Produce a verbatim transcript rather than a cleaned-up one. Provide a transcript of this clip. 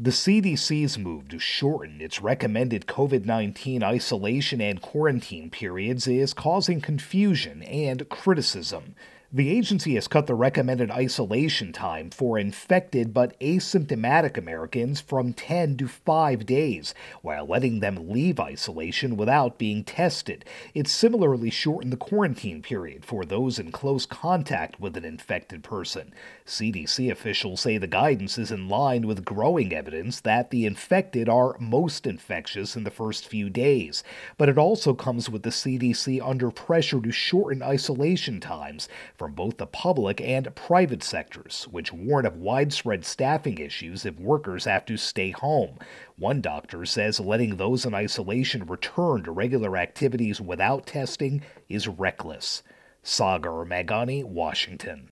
The C D C's move to shorten its recommended COVID nineteen isolation and quarantine periods is causing confusion and criticism. The agency has cut the recommended isolation time for infected but asymptomatic Americans from ten to five days, while letting them leave isolation without being tested. It's similarly shortened the quarantine period for those in close contact with an infected person. C D C officials say the guidance is in line with growing evidence that the infected are most infectious in the first few days, but it also comes with the C D C under pressure to shorten isolation times from both the public and private sectors, which warn of widespread staffing issues if workers have to stay home. One doctor says letting those in isolation return to regular activities without testing is reckless. Sagar Magani, Washington.